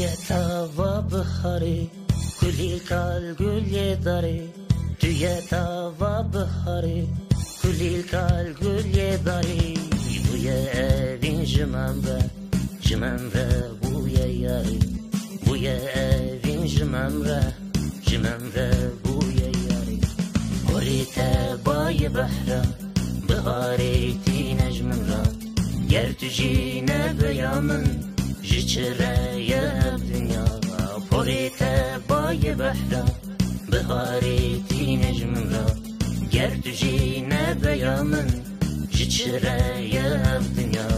توی توا بخاری کلی کال گل داری توی توا بخاری کلی کال گل داری بوی اوین جممره بوی یاری بوی اوین جممره بوی یاری هوریت بای بحره بغاری تی نجمم را گر تو جینه بیامن جچره یه دنیا هوریت بای بحره بغاری تی نجمم را گر تو جینه بیامن جچره یه دنیا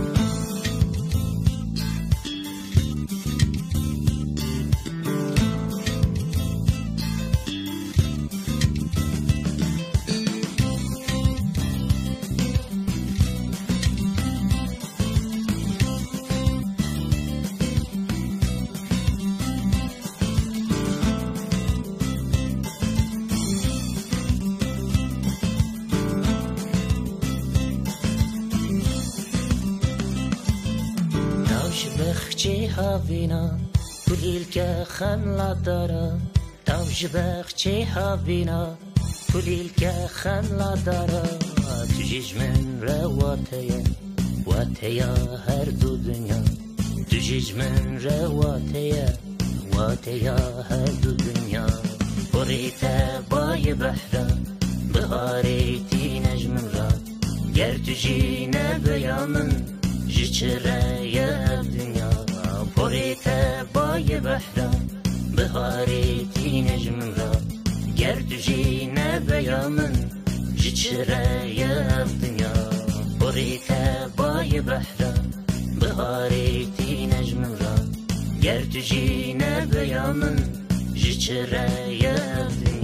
بخچه هاوینا کلیل که خملا داره تاوش بخچه هاوینا کلیل که خملا داره تو جیجمن را واتیا هر دو دنیا تو جیجمن را واتیا هر دو دنیا هوریت بای بحره بغاری تی نجمم را گر تو جینه بیامن جچره یه دنیا هوریت بای بحره بغاری تی نجمم را گر تو جینه بیامن جچره یه دنیا هوریت بای بحره بغاری تی نجمم را گر تو جینه بیامن جچره یه دنیا